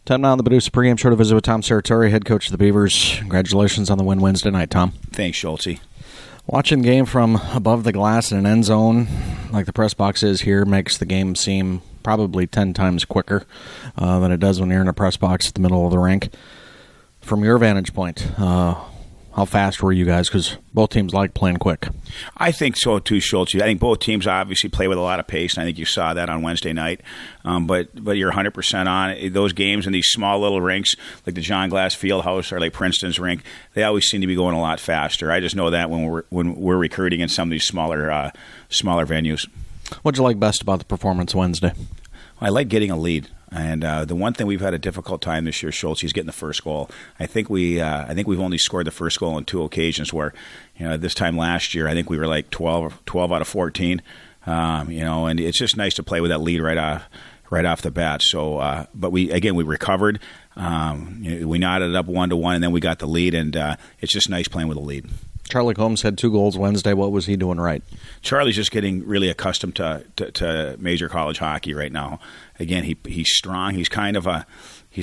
Time now on the Bidoosa pregame show to visit with Tom Serratore, head coach of the Beavers. Congratulations on the win Wednesday night, Tom. Thanks, Schultze. Watching the game from above the glass in an end zone, like the press box is here, makes the game seem probably 10 times quicker than it does when you're in a press box at the middle of the rink. From your vantage point, how fast were you guys? Because both teams like playing quick. I think so too, Schultze. I think both teams obviously play with a lot of pace, and I think you saw that on Wednesday night. But you're 100% on. Those games in these small little rinks, like the John Glass Fieldhouse or like Princeton's rink, they always seem to be going a lot faster. I just know that when we're recruiting in some of these smaller venues. What'd you like best about the performance Wednesday? I like getting a lead. And the one thing we've had a difficult time this year, Schultze, is getting the first goal. I think we've only scored the first goal on 2 occasions. Where, this time last year, I think we were like 12 out of 14. And it's just nice to play with that lead right off the bat. So, but we recovered. We knotted it up 1-1, and then we got the lead, and it's just nice playing with a lead. Charlie Combs had 2 goals Wednesday. What was he doing right? Charlie's just getting really accustomed to major college hockey right now. Again, he's strong. He's kind of a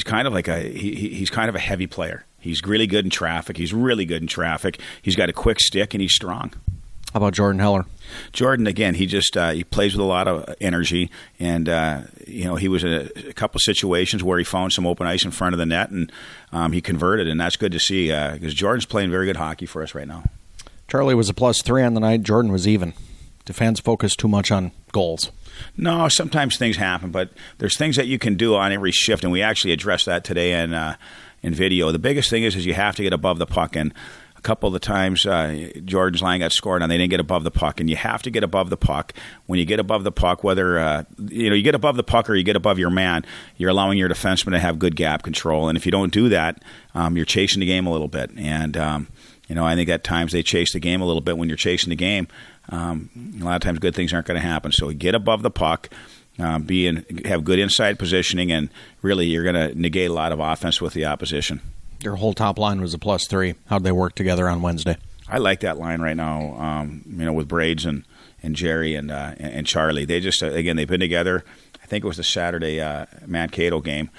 heavy player. He's really good in traffic. He's got a quick stick, and he's strong. How about Jordan Heller? Jordan, again, he plays with a lot of energy, and he was in a couple situations where he found some open ice in front of the net, and he converted, and that's good to see because Jordan's playing very good hockey for us right now. Charlie was a +3 on the night. Jordan was even. Do fans focus too much on goals? No, sometimes things happen, but there's things that you can do on every shift, and we actually addressed that today in video. The biggest thing is you have to get above the puck, and a couple of the times Jordan's line got scored on, they didn't get above the puck, and you have to get above the puck. When you get above the puck, whether you get above the puck or you get above your man, you're allowing your defenseman to have good gap control, and if you don't do that, you're chasing the game a little bit, and I think at times they chase the game a little bit. When you're chasing the game, a lot of times good things aren't going to happen. So get above the puck, have good inside positioning, and really you're going to negate a lot of offense with the opposition. Your whole top line was a +3. How'd they work together on Wednesday? I like that line right now, with Brades and Jerry and Charlie. They just, again, they've been together. I think it was the Saturday Mankato game.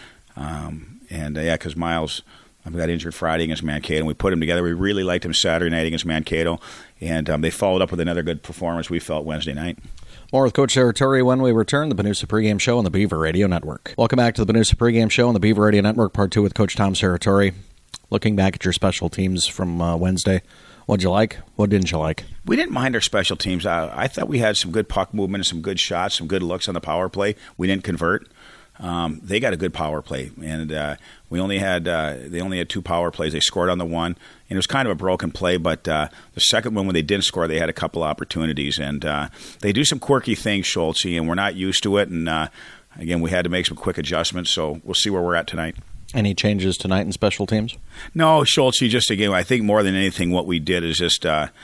Because Miles got injured Friday against Mankato, and we put him together. We really liked him Saturday night against Mankato, and they followed up with another good performance, we felt, Wednesday night. More with Coach Serratore when we return. The Bidoosa Pregame Show on the Beaver Radio Network. Welcome back to the Bidoosa Pregame Show on the Beaver Radio Network, Part 2 with Coach Tom Serratore. Looking back at your special teams from Wednesday, what'd you like? What didn't you like? We didn't mind our special teams. I thought we had some good puck movement and some good shots, some good looks on the power play. We didn't convert. They got a good power play, and they only had 2 power plays. They scored on the one, and it was kind of a broken play. But the second one, when they didn't score, they had a couple opportunities, and they do some quirky things, Schultze, and we're not used to it. And again, we had to make some quick adjustments. So we'll see where we're at tonight. Any changes tonight in special teams? No, Schultze. Just again, I think more than anything, what we did is just.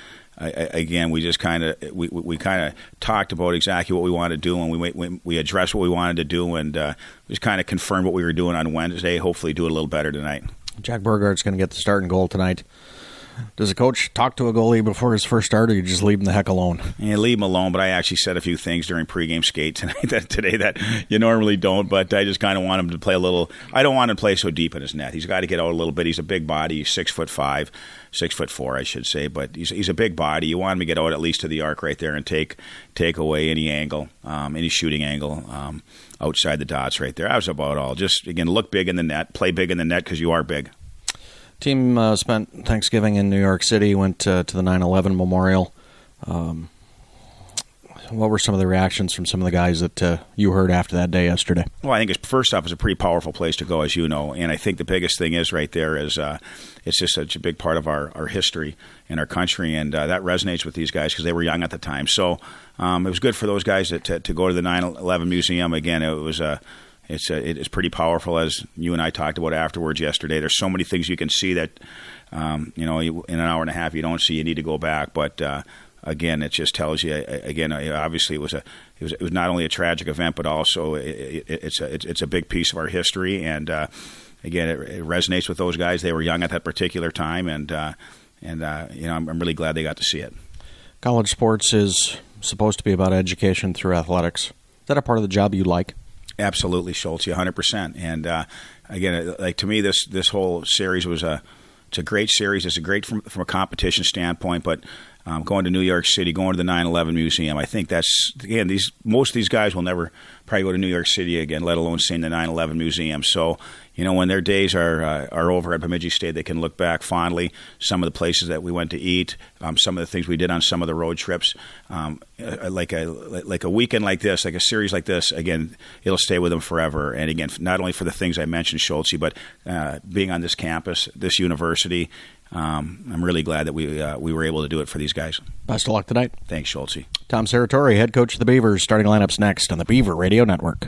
We just kind of talked about exactly what we wanted to do, and we addressed what we wanted to do, and just kind of confirmed what we were doing on Wednesday. Hopefully, do it a little better tonight. Jack Burgard's going to get the starting goal tonight. Does a coach talk to a goalie before his first start, or you just leave him the heck alone? Yeah, leave him alone, but I actually said a few things during pregame skate today that you normally don't, but I just kind of want him to play a little. I don't want him to play so deep in his net. He's got to get out a little bit. He's a big body. He's 6'5", 6'4", I should say, but he's a big body. You want him to get out at least to the arc right there and take away any angle, any shooting angle outside the dots right there. That was about all. Just, again, look big in the net, play big in the net because you are big. Team spent Thanksgiving in New York City, went to the 9/11 memorial. What were some of the reactions from some of the guys that you heard after that day yesterday? Well, I think first off, it's a pretty powerful place to go, as you know, and I think the biggest thing is right there is it's just such a big part of our history and our country, and that resonates with these guys because they were young at the time. So it was good for those guys to go to the 9/11 museum. Again, it was it's pretty powerful, as you and I talked about afterwards yesterday. There's so many things you can see that in an hour and a half you don't see. You need to go back, but again, it just tells you. Again, obviously, it was not only a tragic event, but also it's a big piece of our history. And again, it resonates with those guys. They were young at that particular time, and I'm really glad they got to see it. College sports is supposed to be about education through athletics. Is that a part of the job you like? Absolutely, Schultz, 100%. And again, like to me, this whole series it's a great series. It's a great from a competition standpoint, but going to New York City, going to the 9/11 Museum, I think that's, again, most of these guys will never probably go to New York City again, let alone seeing the 9/11 Museum. So, when their days are over at Bemidji State, they can look back fondly. Some of the places that we went to eat, some of the things we did on some of the road trips, like a weekend like this, like a series like this. Again, it'll stay with them forever. And again, not only for the things I mentioned, Schultz, but being on this campus, this university. I'm really glad that we were able to do it for these guys. Best of luck tonight. Thanks, Schultz. Tom Serratore, head coach of the Beavers. Starting lineups next on the Beaver Radio Network.